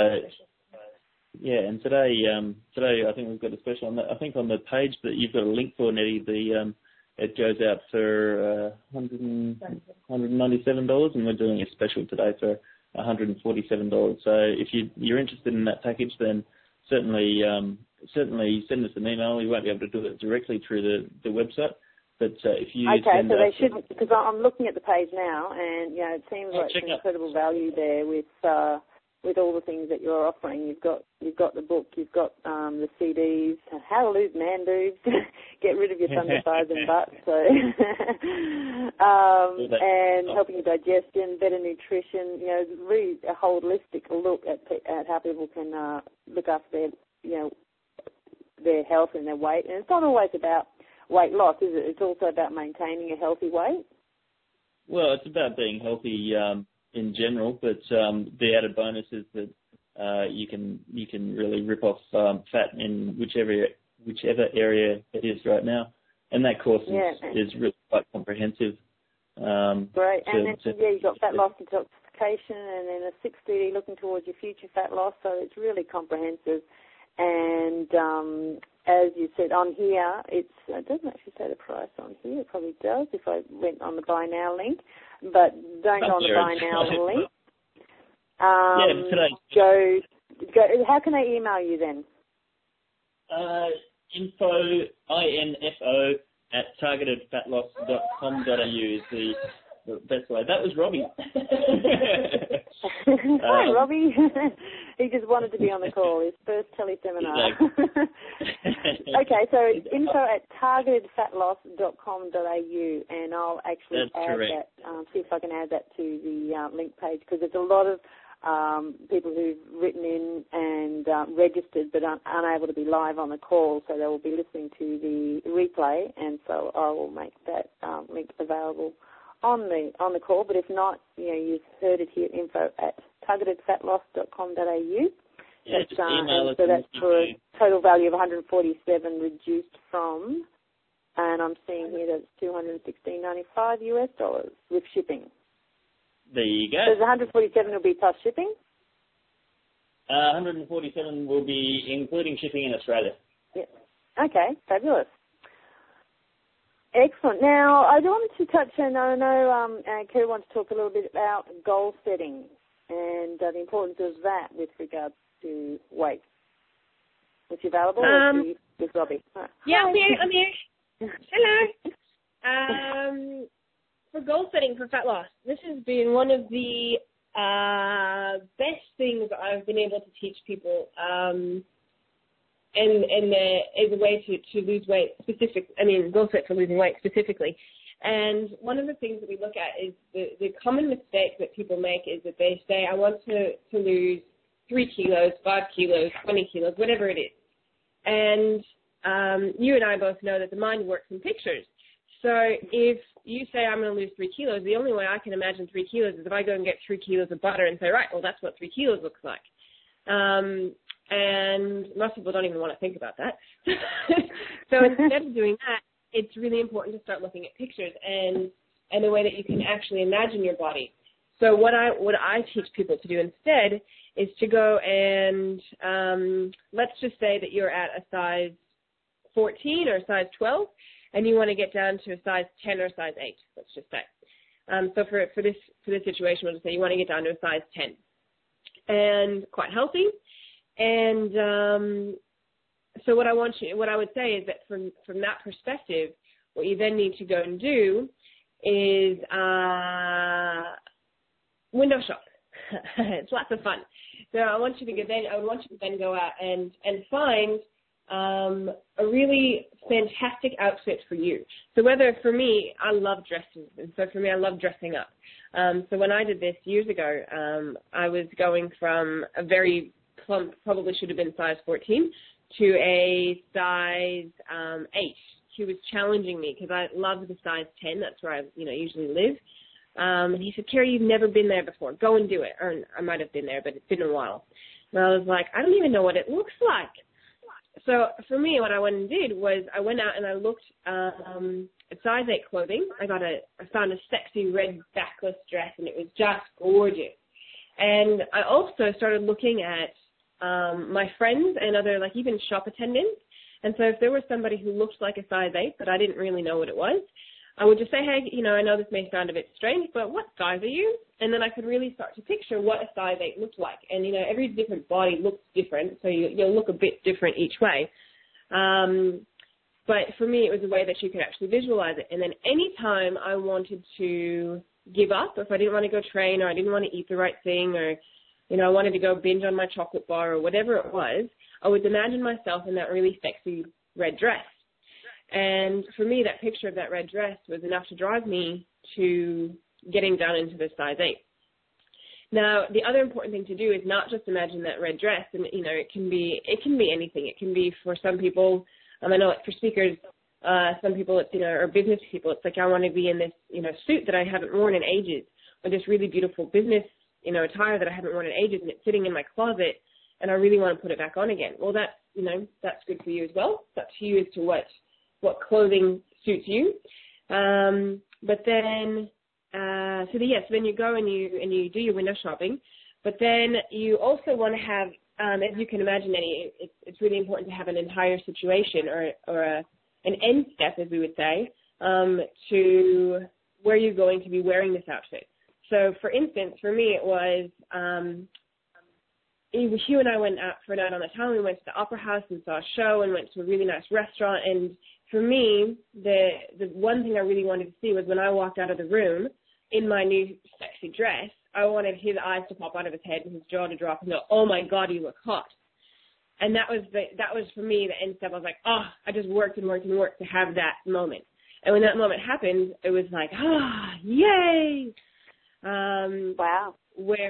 yeah, and today, um, today I think we've got a special on that. I think on the page that you've got a link for, Nettie, the um, it goes out for uh, one hundred ninety-seven dollars, and we're doing a special today for one hundred forty-seven dollars. So if you, you're interested in that package, then certainly um, certainly send us an email. We won't be able to do it directly through the, the website. But uh, if you okay, send so they us, shouldn't, because I'm looking at the page now, and you know it seems like some incredible value there with uh, with all the things that you're offering. You've got you've got the book, you've got um, the C Ds, how to lose man boobs, get rid of your thunder thighs and butts, so um, and helping your digestion, better nutrition. You know, really a holistic look at at how people can uh, look after their you know their health and their weight. And it's not always about weight loss, is it? It's also about maintaining a healthy weight. Well, it's about being healthy um, in general, but um, the added bonus is that uh, you can you can really rip off um, fat in whichever whichever area it is right now, and that course is, yeah. is really quite comprehensive. Um, Great, to, and then to, yeah, you've got fat loss detoxification, and then a six D D looking towards your future fat loss. So it's really comprehensive. And um, as you said on here, it's, it doesn't actually say the price on here. It probably does if I went on the Buy Now link, but don't go on the Buy Now link. Um, yeah, today. Go, go. How can I email you then? Uh, info, I N F O, at targeted fat loss dot com dot a u is the, the best way. That was Robbie. Hi, um, Robbie. He just wanted to be on the call, his first teleseminar. Exactly. Okay, so it's info at targeted fat loss dot com dot a u, and I'll actually That's add correct. that, um, see if I can add that to the uh, link page, because there's a lot of um, people who've written in and um, registered but un- unable to be live on the call, so they will be listening to the replay, and so I will make that um, link available on the on the call. But if not, you know, you've heard it here, info at targeted fat loss dot com dot a u. Yeah, that's, just uh, email and us. so that's for a total value of one hundred forty-seven reduced from, and I'm seeing here that it's two hundred sixteen ninety-five U S dollars with shipping. There you go. So the one hundred forty-seven will be plus shipping? Uh, one hundred forty-seven will be including shipping in Australia. Yeah. Okay, fabulous. Excellent. Now, I wanted to touch on, I know um, uh, Kerry wants to talk a little bit about goal setting and uh, the importance of that with regards to weight. Is she available um, or is she with Robbie? Oh. Yeah, I'm here. I'm here. Hello. Um, for goal setting for fat loss, this has been one of the uh, best things I've been able to teach people, um, and and uh, as a way to, to lose weight specific. I mean, goal set for losing weight specifically. And one of the things that we look at is the, the common mistake that people make is that they say, I want to, to lose three kilos, five kilos, twenty kilos, whatever it is. And um, you and I both know that the mind works in pictures. So if you say I'm going to lose three kilos, the only way I can imagine three kilos is if I go and get three kilos of butter and say, right, well, that's what three kilos looks like. Um, and most people don't even want to think about that. So instead of doing that, it's really important to start looking at pictures and, and the way that you can actually imagine your body. So what I what I teach people to do instead is to go and um, let's just say that you're at a size fourteen or size twelve, and you want to get down to a size ten or size eight. Let's just say. Um, so for for this for this situation, we'll just say you want to get down to a size ten, and quite healthy. And um, so what I want you, what I would say is that from from that perspective, what you then need to go and do is uh, window shop. It's lots of fun. So I want you to go then. I want you to then go out and and find um, a really fantastic outfit for you. So whether for me, I love dresses, and so for me, I love dressing up. Um, so when I did this years ago, um, I was going from a very plump, probably should have been size fourteen, to a size um, eight. He was challenging me because I love the size ten. That's where I, you know, usually live. Um, and he said, Kerry, you've never been there before. Go and do it. Or I might have been there, but it's been a while. And I was like, I don't even know what it looks like. So for me, what I went and did was I went out and I looked um, at size eight clothing. I got a, I found a sexy red backless dress, and it was just gorgeous. And I also started looking at um, my friends and other, like even shop attendants. And so if there was somebody who looked like a size eight, but I didn't really know what it was, I would just say, hey, you know, I know this may sound a bit strange, but what size are you? And then I could really start to picture what a size eight looked like. And, you know, every different body looks different, so you, you'll look a bit different each way. Um, but for me, it was a way that you could actually visualize it. And then any time I wanted to give up, or if I didn't want to go train, or I didn't want to eat the right thing, or, you know, I wanted to go binge on my chocolate bar, or whatever it was, I would imagine myself in that really sexy red dress. And for me, that picture of that red dress was enough to drive me to getting down into the size eight. Now, the other important thing to do is not just imagine that red dress, and you know, it can be it can be anything. It can be for some people. Um, I know, like for speakers, uh, some people, it's you know, or business people, it's like I want to be in this you know suit that I haven't worn in ages, or this really beautiful business you know attire that I haven't worn in ages, and it's sitting in my closet, and I really want to put it back on again. Well, that's you know that's good for you as well. It's up to you as to what. what clothing suits you. Um, but then, uh, so the, yes, then you go and you and you do your window shopping. But then you also want to have, um, as you can imagine, Eddie, it's, it's really important to have an entire situation or or a, an end step, as we would say, um, to where you're going to be wearing this outfit. So, for instance, for me, it was um, Hugh and I went out for a night on the town. We went to the Opera House and saw a show and went to a really nice restaurant. And for me, the the one thing I really wanted to see was when I walked out of the room in my new sexy dress, I wanted his eyes to pop out of his head and his jaw to drop and go, oh, my God, you look hot. And that was, the, that was for me, the end step. I was like, oh, I just worked and worked and worked to have that moment. And when that moment happened, it was like, ah, oh, yay. Um, wow. Whereas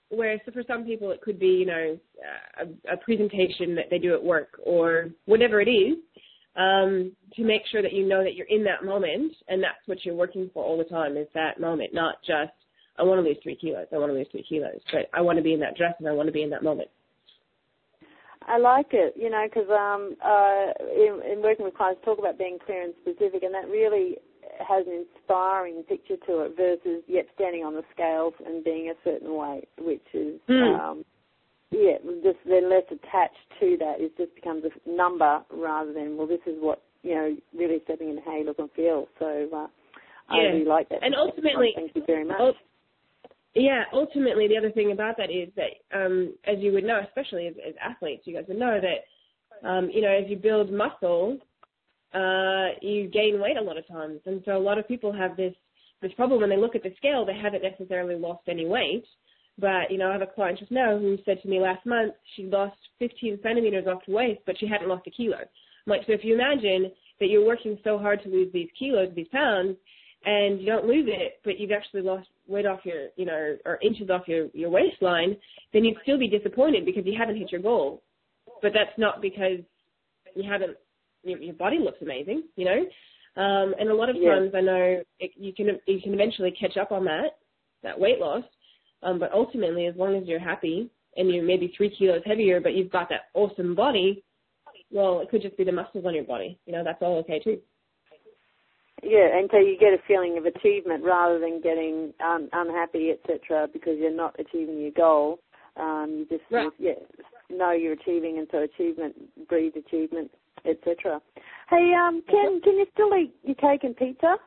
whereas for some people it could be, you know, a, a presentation that they do at work or whatever it is, um, to make sure that you know that you're in that moment, and that's what you're working for all the time is that moment, not just, I want to lose three kilos, I want to lose three kilos, but I want to be in that dress and I want to be in that moment. I like it, you know, because um, uh, in, in working with clients, talk about being clear and specific, and that really has an inspiring picture to it versus yet standing on the scales and being a certain weight, which is, mm. um, yeah, just they're less attached to that. It just becomes a number rather than, well, this is what, you know, really stepping in how you look and feel. So uh, I yeah. really like that. And ultimately, thank you very much. Oh, Yeah, ultimately the other thing about that is that, um, as you would know, especially as, as athletes, you guys would know that, um, you know, as you build muscle, uh, you gain weight a lot of times. And so a lot of people have this, this problem when they look at the scale, they haven't necessarily lost any weight. But, you know, I have a client just now who said to me last month she lost fifteen centimeters off the waist, but she hadn't lost a kilo. I'm like, so if you imagine that you're working so hard to lose these kilos, these pounds, and you don't lose it, but you've actually lost weight off your, you know, or inches off your, your waistline, then you'd still be disappointed because you haven't hit your goal. But that's not because you haven't, your, your body looks amazing, you know. Um, and a lot of times yeah. I know it, you can you can eventually catch up on that, that weight loss. Um, but ultimately, as long as you're happy and you're maybe three kilos heavier, but you've got that awesome body, well, it could just be the muscles on your body. You know, that's all okay too. Yeah, and so you get a feeling of achievement rather than getting um, unhappy, et cetera, because you're not achieving your goal. Um, you just right. yeah, know you're achieving, and so achievement breeds achievement, et cetera. Hey, um, can can you still eat your cake and pizza?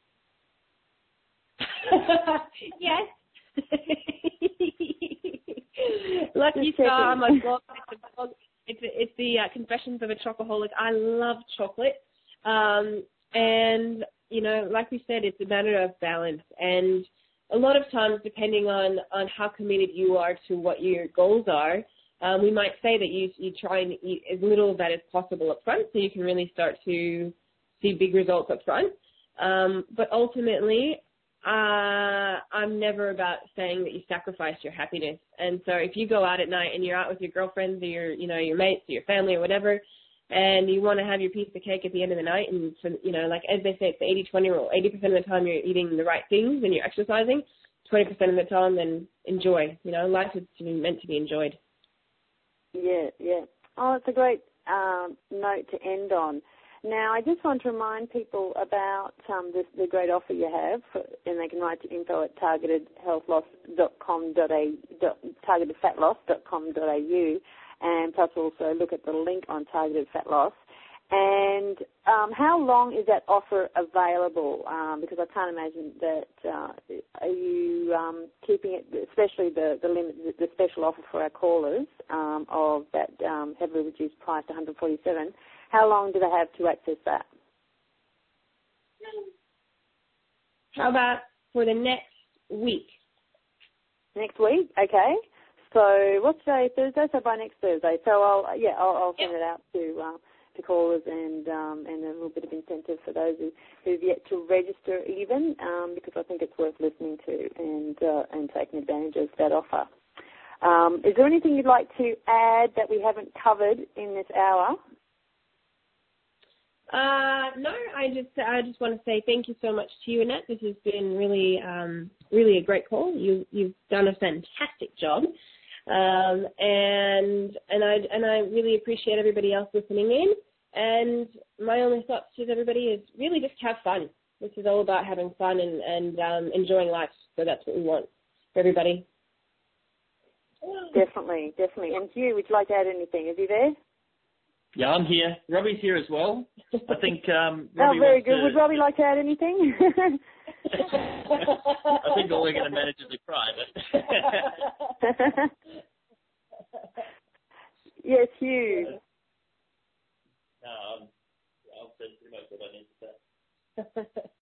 Yes. Lucky star on my blog. It's, a blog. it's, a, it's the uh, Confessions of a Chocoholic. I love chocolate. Um, And, you know, like we said, it's a matter of balance. And a lot of times, depending on, on how committed you are to what your goals are, um, we might say that you, you try and eat as little of that as possible up front so you can really start to see big results up front. Um, but ultimately, uh, I'm never about saying that you sacrifice your happiness. And so if you go out at night and you're out with your girlfriends or your, you know, your mates or your family or whatever, and you want to have your piece of cake at the end of the night, and, so, you know, like as they say, it's the eighty twenty rule. eighty percent of the time you're eating the right things and you're exercising. twenty percent of the time, then enjoy. You know, life is to be, meant to be enjoyed. Yeah, yeah. Oh, it's a great um, note to end on. Now, I just want to remind people about um, this, the great offer you have, for, and they can write to info at targeted health loss dot com dot a u, targeted fat loss dot com dot a u. And plus also look at the link on Targeted Fat Loss. And um, how long is that offer available? Um, because I can't imagine that, uh, are you um, keeping it, especially the the, limit, the special offer for our callers um, of that um, heavily reduced price, one hundred forty-seven dollars. How long do they have to access that? How about for the next week? Next week, okay. So what's today? Thursday. So by next Thursday. So I'll yeah I'll, I'll send yep. it out to uh, to callers and um, and a little bit of incentive for those who who've yet to register even um, because I think it's worth listening to and uh, and taking advantage of that offer. Um, is there anything you'd like to add that we haven't covered in this hour? Uh, no, I just I just want to say thank you so much to you, Annette. This has been really um, really a great call. You you've done a fantastic job. Um, and and I and I really appreciate everybody else listening in. And my only thoughts to everybody is really just have fun. This is all about having fun and and um, enjoying life. So that's what we want for everybody. Definitely, definitely. And Hugh, would you like to add anything? Is he there? Yeah, I'm here. Robbie's here as well. I think um, oh, Robbie very good. to... Would Robbie like to add anything? I think all we're going to manage is a cry. But yes, Hugh. No, um, I've said pretty much what I need to say.